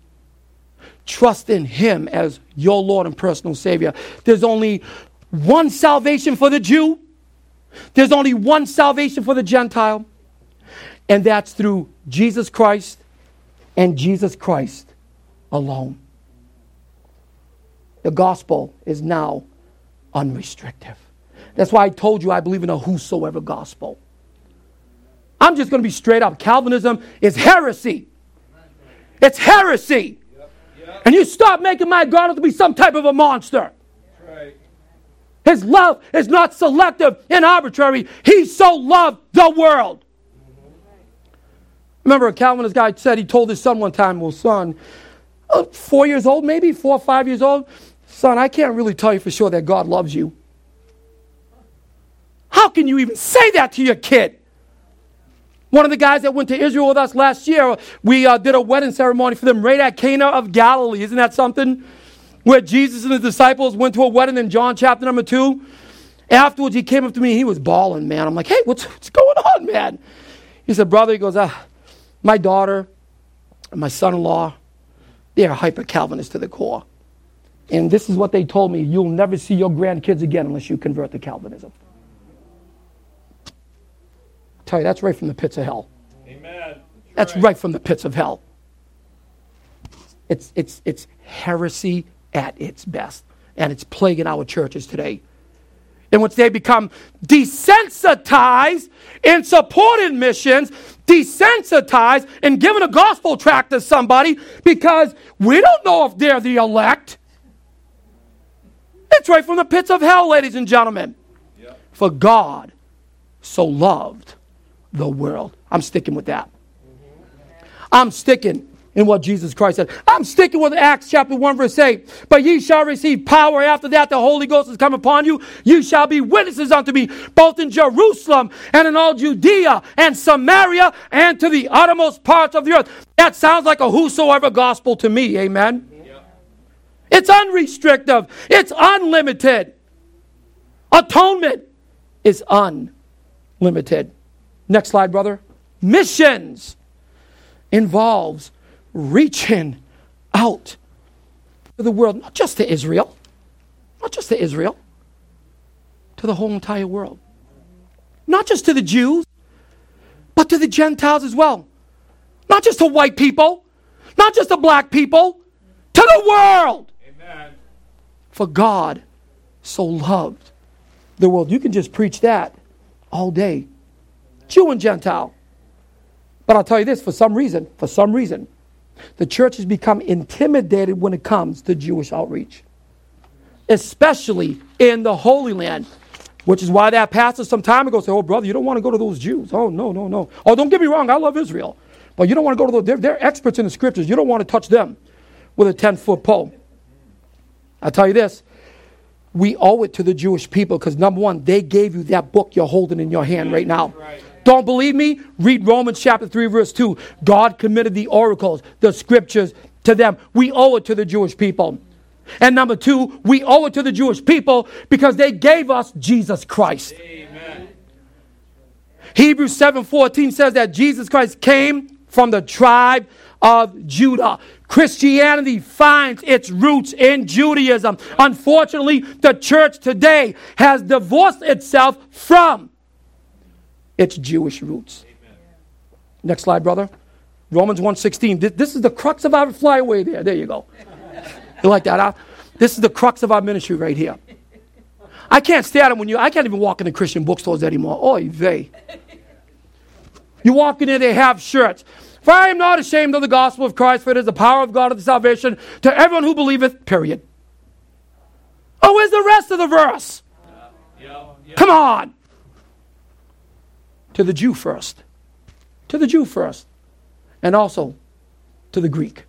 Trust in him as your Lord and personal Savior. There's only one salvation for the Jew. There's only one salvation for the Gentile. And that's through Jesus Christ and Jesus Christ alone. The gospel is now unrestricted. That's why I told you I believe in a whosoever gospel. I'm just going to be straight up. Calvinism is heresy. It's heresy. And you stop making my God out to be some type of a monster. Right. His love is not selective and arbitrary. He so loved the world. Remember a Calvinist guy said, he told his son one time, well, son, uh, four years old maybe, four or five years old, son, I can't really tell you for sure that God loves you. How can you even say that to your kid? One of the guys that went to Israel with us last year, we uh, did a wedding ceremony for them right at Cana of Galilee. Isn't that something? Where Jesus and his disciples went to a wedding in John chapter number two. Afterwards, he came up to me. He was bawling, man. I'm like, hey, what's, what's going on, man? He said, brother, he goes, ah, my daughter and my son-in-law, they're hyper-Calvinist to the core. And this is what they told me. You'll never see your grandkids again unless you convert to Calvinism. I tell you, that's right from the pits of hell. Amen. That's, that's right. right from the pits of hell. It's, it's, it's heresy at its best. And it's plaguing our churches today. In which they become desensitized in supporting missions, desensitized in giving a gospel tract to somebody because we don't know if they're the elect. It's right from the pits of hell, ladies and gentlemen. Yep. For God so loved the world. I'm sticking with that. Mm-hmm. I'm sticking in what Jesus Christ said. I'm sticking with Acts chapter one verse eight. But ye shall receive power. After that the Holy Ghost has come upon you. You shall be witnesses unto me, both in Jerusalem and in all Judea and Samaria and to the uttermost parts of the earth. That sounds like a whosoever gospel to me. Amen. Yep. It's unrestricted. It's unlimited. Atonement is unlimited. Next slide, brother. Missions involves reaching out to the world, not just to Israel, not just to Israel, to the whole entire world. Not just to the Jews, but to the Gentiles as well. Not just to white people, not just to black people, to the world. Amen. For God so loved the world. You can just preach that all day. Jew and Gentile. But I'll tell you this, for some reason, for some reason, the church has become intimidated when it comes to Jewish outreach. Especially in the Holy Land. Which is why that pastor some time ago said, oh, brother, you don't want to go to those Jews. Oh, no, no, no. Oh, don't get me wrong, I love Israel. But you don't want to go to those. They're, they're experts in the scriptures. You don't want to touch them with a ten-foot pole. I'll tell you this. We owe it to the Jewish people because, number one, they gave you that book you're holding in your hand right now. Right. Don't believe me? Read Romans chapter three, verse two. God committed the oracles, the scriptures to them. We owe it to the Jewish people. And number two, we owe it to the Jewish people because they gave us Jesus Christ. Amen. Hebrews seven fourteen says that Jesus Christ came from the tribe of Judah. Christianity finds its roots in Judaism. Unfortunately, the church today has divorced itself from its Jewish roots. Amen. Next slide, brother. Romans one sixteen. This, this is the crux of our flyaway there. There you go. You like that, huh? This is the crux of our ministry right here. I can't stand it when you, I can't even walk into Christian bookstores anymore. Oy vey. You walk in there, they have shirts. For I am not ashamed of the gospel of Christ, for it is the power of God of the salvation to everyone who believeth, period. Oh, where's the rest of the verse? Yeah, yeah, yeah. Come on. To the Jew first. To the Jew first. And also to the Greek.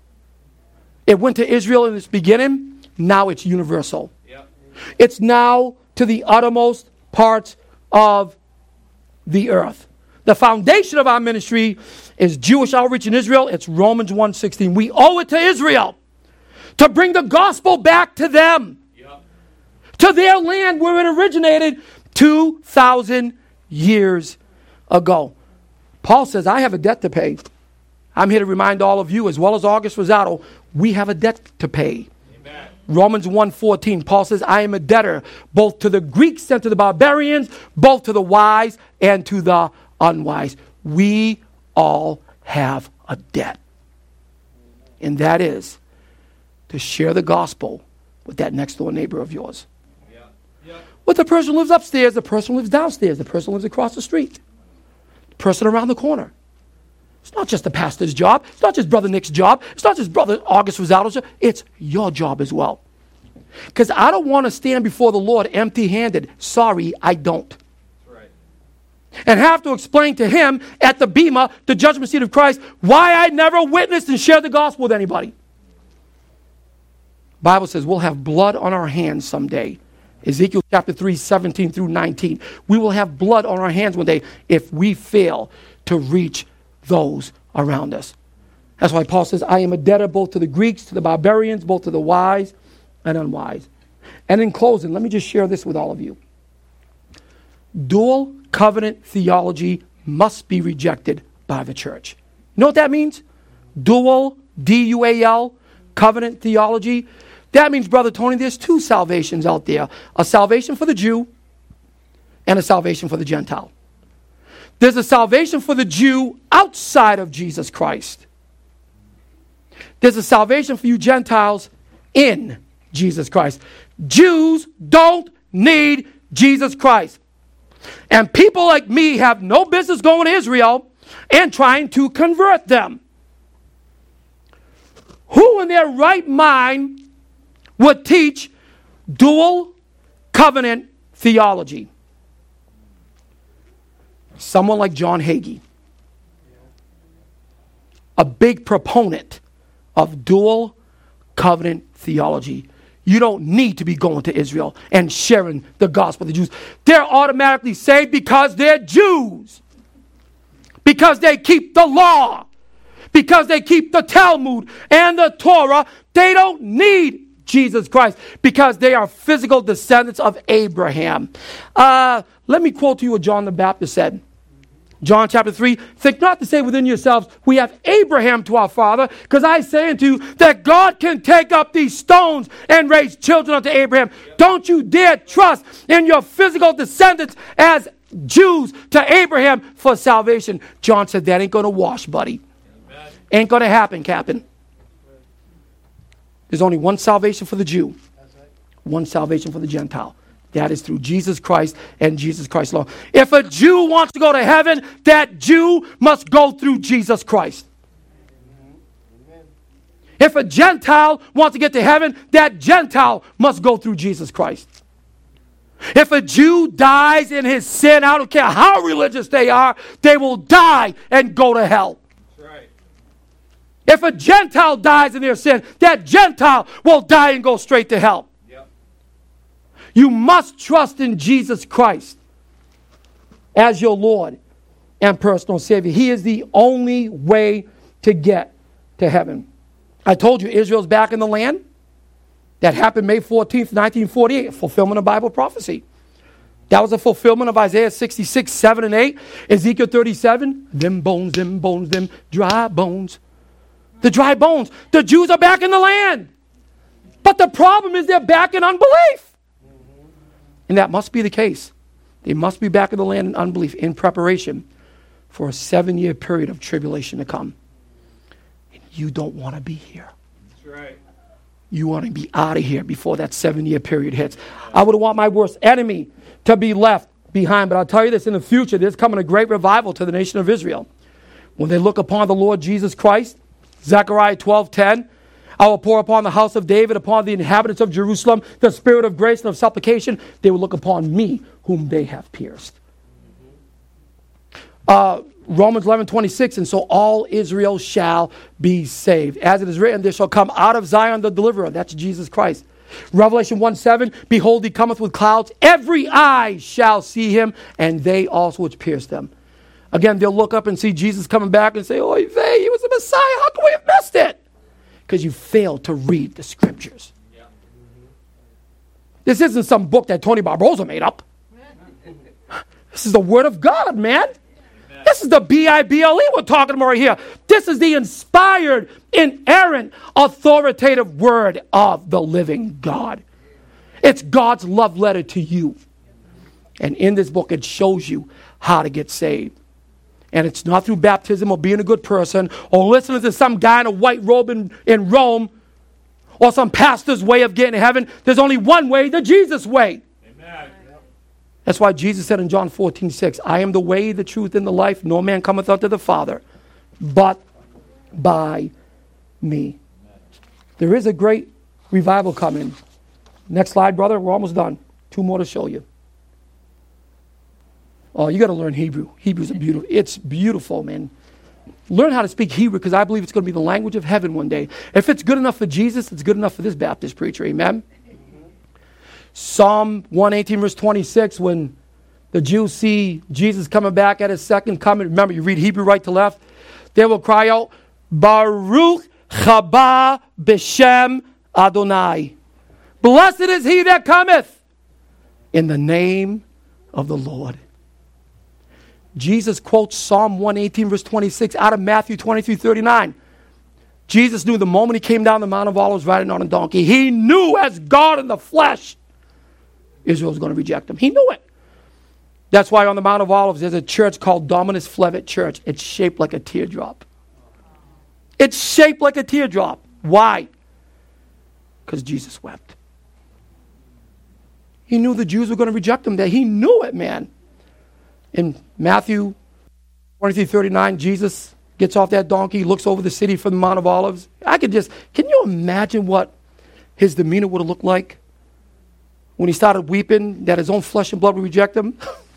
It went to Israel in its beginning. Now it's universal. Yeah. It's now to the uttermost parts of the earth. The foundation of our ministry is Jewish outreach in Israel. It's Romans one sixteen. We owe it to Israel to bring the gospel back to them. Yeah. To their land where it originated two thousand years ago. Paul says, I have a debt to pay. I'm here to remind all of you, as well as August Rosado, we have a debt to pay. Amen. Romans one fourteen, Paul says, I am a debtor, both to the Greeks and to the barbarians, both to the wise and to the unwise. We all have a debt. And that is to share the gospel with that next door neighbor of yours. Yeah. Yeah. With the person who lives upstairs, the person who lives downstairs, the person who lives across the street, the person around the corner. It's not just the pastor's job. It's not just Brother Nick's job. It's not just Brother August Rosaldo's job. It's your job as well. Because I don't want to stand before the Lord empty-handed. Sorry, I don't. And have to explain to him at the Bema, the judgment seat of Christ, why I never witnessed and shared the gospel with anybody. Bible says we'll have blood on our hands someday. Ezekiel chapter three, seventeen through nineteen. We will have blood on our hands one day if we fail to reach those around us. That's why Paul says, I am a debtor both to the Greeks, to the barbarians, both to the wise and unwise. And in closing, let me just share this with all of you. Dual covenant theology must be rejected by the church. You know what that means? Dual, D U A L, covenant theology. That means, Brother Tony, there's two salvations out there. A salvation for the Jew and a salvation for the Gentile. There's a salvation for the Jew outside of Jesus Christ. There's a salvation for you Gentiles in Jesus Christ. Jews don't need Jesus Christ. And people like me have no business going to Israel and trying to convert them. Who in their right mind would teach dual covenant theology? Someone like John Hagee, a big proponent of dual covenant theology. You don't need to be going to Israel and sharing the gospel with the Jews. They're automatically saved because they're Jews. Because they keep the law. Because they keep the Talmud and the Torah. They don't need Jesus Christ because they are physical descendants of Abraham. Uh, let me quote to you what John the Baptist said. John chapter three, think not to say within yourselves, we have Abraham to our father, because I say unto you that God can take up these stones and raise children unto Abraham. Yep. Don't you dare trust in your physical descendants as Jews to Abraham for salvation. John said, that ain't going to wash, buddy. Amen. Ain't going to happen, Captain. There's only one salvation for the Jew, one salvation for the Gentile. That is through Jesus Christ and Jesus Christ alone. If a Jew wants to go to heaven, that Jew must go through Jesus Christ. Amen. If a Gentile wants to get to heaven, that Gentile must go through Jesus Christ. If a Jew dies in his sin, I don't care how religious they are, they will die and go to hell. That's right. If a Gentile dies in their sin, that Gentile will die and go straight to hell. You must trust in Jesus Christ as your Lord and personal Savior. He is the only way to get to heaven. I told you Israel's back in the land. That happened May fourteenth, nineteen forty-eight, fulfillment of Bible prophecy. That was a fulfillment of Isaiah sixty-six, seven and eight. Ezekiel thirty-seven, them bones, them bones, them dry bones. The dry bones. The Jews are back in the land. But the problem is they're back in unbelief. And that must be the case. They must be back in the land in unbelief in preparation for a seven-year period of tribulation to come. And you don't want to be here. That's right. You want to be out of here before that seven-year period hits. I would want my worst enemy to be left behind. But I'll tell you this, in the future, there's coming a great revival to the nation of Israel. When they look upon the Lord Jesus Christ, Zechariah twelve ten, I will pour upon the house of David, upon the inhabitants of Jerusalem, the spirit of grace and of supplication. They will look upon me, whom they have pierced. Uh, Romans eleven twenty-six, and so all Israel shall be saved. As it is written, there shall come out of Zion the deliverer. That's Jesus Christ. Revelation one seven, behold, he cometh with clouds. Every eye shall see him, and they also which pierced them. Again, they'll look up and see Jesus coming back and say, oy vey, he was the Messiah. How can we have missed it? Because you failed to read the scriptures. Yeah. This isn't some book that Tony Barbosa made up. This is the word of God, man. Amen. This is the B I B L E we're talking about right here. This is the inspired, inerrant, authoritative word of the living God. It's God's love letter to you. And in this book, it shows you how to get saved. And it's not through baptism or being a good person or listening to some guy in a white robe in, in Rome or some pastor's way of getting to heaven. There's only one way, the Jesus way. Amen. That's why Jesus said in John fourteen six, I am the way, the truth, and the life. No man cometh unto the Father but by me. There is a great revival coming. Next slide, brother. We're almost done. Two more to show you. Oh, you got to learn Hebrew. Hebrew's a beautiful. It's beautiful, man. Learn how to speak Hebrew, because I believe it's going to be the language of heaven one day. If it's good enough for Jesus, it's good enough for this Baptist preacher. Amen. Psalm one eighteen, verse twenty-six, when the Jews see Jesus coming back at his second coming, remember, you read Hebrew right to left, they will cry out, Baruch haba b'shem Adonai. Blessed is he that cometh in the name of the Lord. Jesus quotes Psalm one eighteen, verse twenty-six out of Matthew twenty-three, thirty-nine. Jesus knew the moment he came down the Mount of Olives riding on a donkey, he knew as God in the flesh, Israel was going to reject him. He knew it. That's why on the Mount of Olives, there's a church called Dominus Flevit Church. It's shaped like a teardrop. It's shaped like a teardrop. Why? Because Jesus wept. He knew the Jews were going to reject him there. He knew it, man. In Matthew twenty-three, thirty-nine, Jesus gets off that donkey, looks over the city from the Mount of Olives. I could just, can you imagine what his demeanor would have looked like when he started weeping that his own flesh and blood would reject him?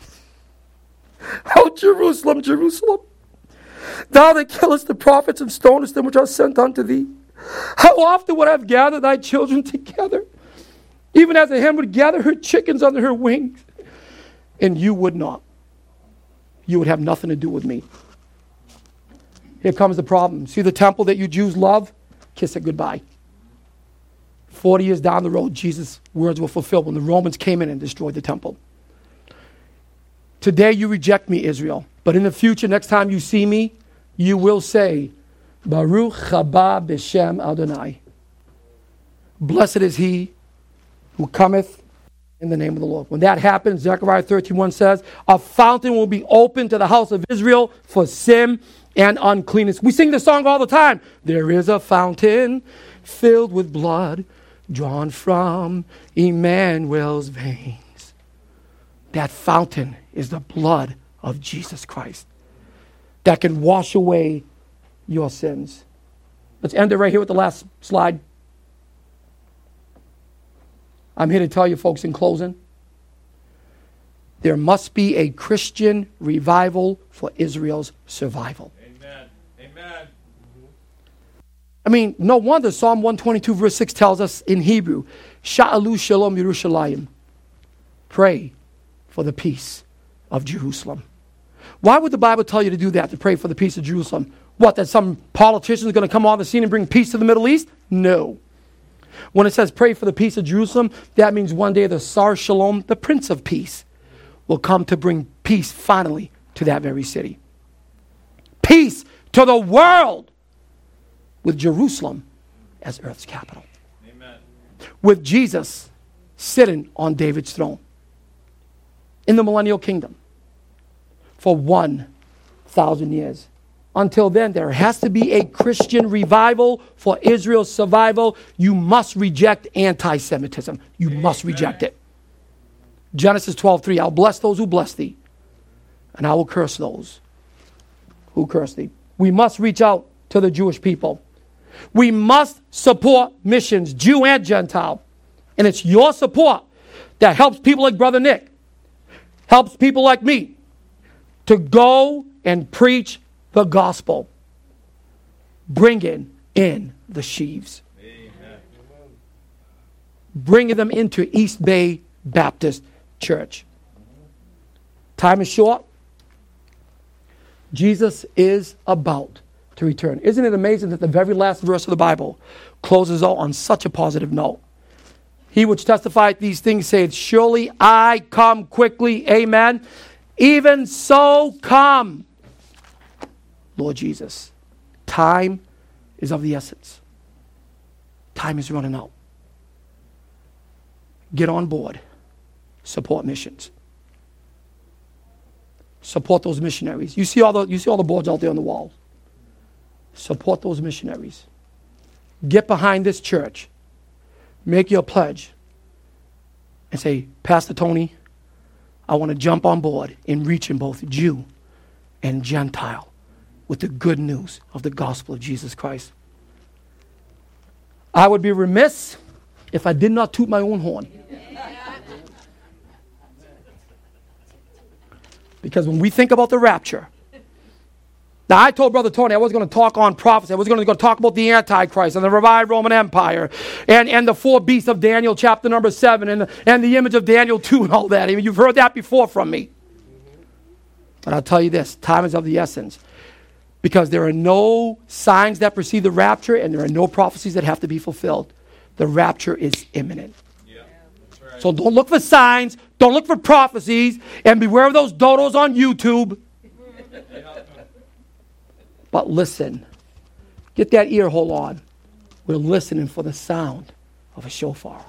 Oh, Jerusalem, Jerusalem, thou that killest the prophets and stonest them which are sent unto thee. How often would I have gathered thy children together, even as a hen would gather her chickens under her wings, and you would not. You would have nothing to do with me. Here comes the problem. See the temple that you Jews love? Kiss it goodbye. Forty years down the road, Jesus' words were fulfilled when the Romans came in and destroyed the temple. Today you reject me, Israel. But in the future, next time you see me, you will say, Baruch haba b'shem Adonai. Blessed is he who cometh in the name of the Lord. When that happens, Zechariah thirteen one says, a fountain will be opened to the house of Israel for sin and uncleanness. We sing this song all the time. There is a fountain filled with blood drawn from Emmanuel's veins. That fountain is the blood of Jesus Christ that can wash away your sins. Let's end it right here with the last slide. I'm here to tell you, folks, in closing, there must be a Christian revival for Israel's survival. Amen. Amen. I mean, no wonder Psalm one twenty-two, verse six tells us in Hebrew, Sha'alu Shalom Yerushalayim. Pray for the peace of Jerusalem. Why would the Bible tell you to do that, to pray for the peace of Jerusalem? What, that some politician is going to come on the scene and bring peace to the Middle East? No. When it says pray for the peace of Jerusalem, that means one day the Sar Shalom, the Prince of Peace, will come to bring peace finally to that very city. Peace to the world, with Jerusalem as earth's capital. Amen. With Jesus sitting on David's throne in the millennial kingdom for one thousand years. Until then, there has to be a Christian revival for Israel's survival. You must reject anti-Semitism. You Amen. Must reject it. Genesis twelve three, I'll bless those who bless thee, and I will curse those who curse thee. We must reach out to the Jewish people. We must support missions, Jew and Gentile. And it's your support that helps people like Brother Nick, helps people like me to go and preach the gospel, bringing in the sheaves. Amen. Bringing them into East Bay Baptist Church. Time is short. Jesus is about to return. Isn't it amazing that the very last verse of the Bible closes out on such a positive note? He which testifieth these things saith, surely I come quickly. Amen. Even so come, Lord Jesus. Time is of the essence. Time is running out. Get on board. Support missions. Support those missionaries. You see all the you see all the boards out there on the wall. Support those missionaries. Get behind this church. Make your pledge. And say, Pastor Tony, I want to jump on board in reaching both Jew and Gentile with the good news of the gospel of Jesus Christ. I would be remiss if I did not toot my own horn. Because when we think about the rapture, now I told Brother Tony I was going to talk on prophecy. I was going to go talk about the Antichrist and the revived Roman Empire and, and the four beasts of Daniel chapter number seven and, and the image of Daniel two and all that. I mean, you've heard that before from me. But I'll tell you this, time is of the essence. Because there are no signs that precede the rapture and there are no prophecies that have to be fulfilled. The rapture is imminent. Yeah, that's right. So don't look for signs, don't look for prophecies, and beware of those dodos on YouTube. But listen, get that ear hole on. We're listening for the sound of a shofar.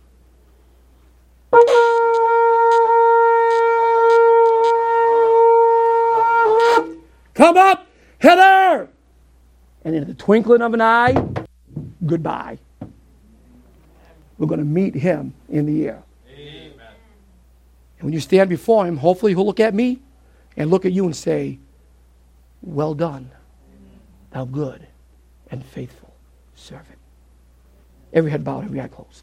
Come up, hither! And in the twinkling of an eye, goodbye. We're going to meet him in the air. Amen. And when you stand before him, hopefully he'll look at me and look at you and say, well done, thou good and faithful servant. Every head bowed, every eye closed.